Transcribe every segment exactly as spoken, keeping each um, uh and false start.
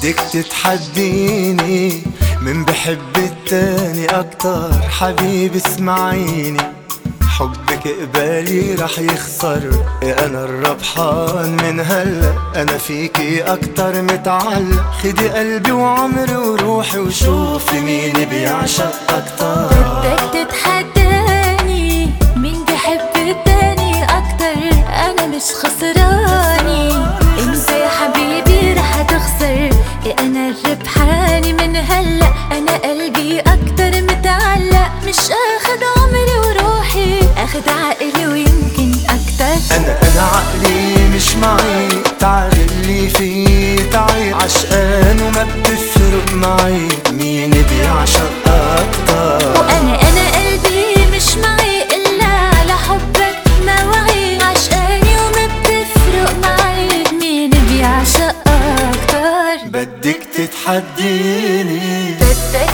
بدك تتحديني من بحب التاني اكتر. حبيبي اسمعيني، حبك قبالي رح يخسر، انا الربحان من هلا، انا فيكي اكتر متعلق. خدي قلبي وعمري وروحي وشوفي مين بيعشق اكتر. بدك تتحداني مين بحب التاني اكتر، انا مش خسراني، انت يا حبيبي رح تخسر، انا الربحاني من هلا، انا قلبي اكتر متعلق. مش اخد عمري وروحي، اخد عقلي ويمكن اكتر. انا انا عقلي مش معي، تعالي اللي فيه تعي. عشقان وما بتفرق معي مين بيعشق اكتر. وانا انا قلبي مش معي الا على حبك ما وعي. عشقاني وما بتفرق معي مين بيعشق اكتر. بدك تتحديني، بدك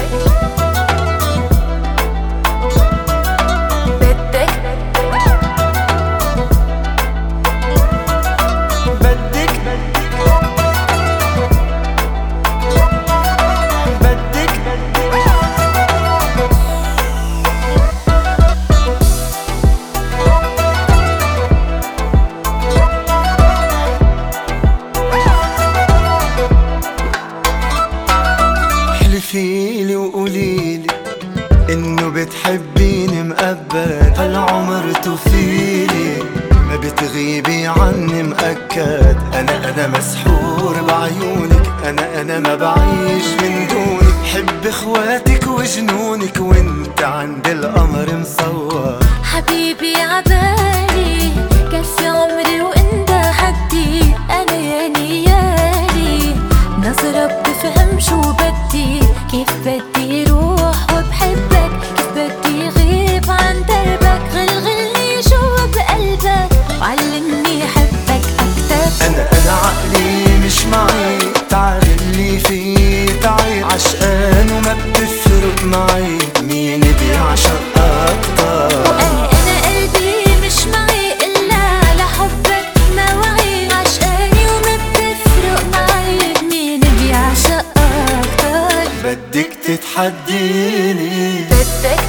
احلفيلي وقوليلي انه بتحبيني مقبل هالعمر توفيلي، ما بتغيبي عني مأكد. انا انا مسحور بعيونك، انا انا ما بعيش من دونك. حب اخواتك وجنونك وانت عند القمر مصور. حبيبي عبالي كفي عمري وانت حدي، انا يا نيالي نظرة بتفهم شو بدي. كيف بدي روح وبحبك، كيف بدي غيب عن دربك. غلغلني جوا بقلبك وعلمني احبك اكتر. انا انا عقلي مش معي، تعالي اللي فيه تعي. عشقان وما بتفرق معي مين بيعشق اكتر. وانا انا قلبي مش معي الا على حبك ما وعي. عشقاني وما بتفرق معي مين بيعشق اكتر. بدك تتحديني، بدك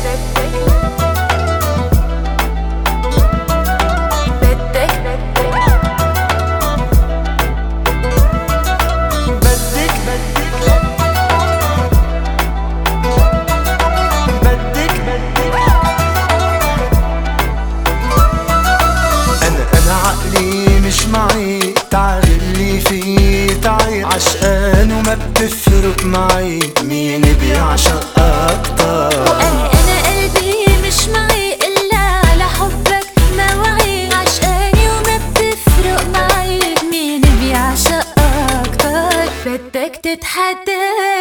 مش معي، تعالي اللي فيه تعي. عشقان وما بتفرق معي مين بيعشق اكتر. وانا انا قلبي مش معي الا على حبك ما وعي. عشقاني وما بتفرق معي مين بيعشق اكتر. بدك تتحدى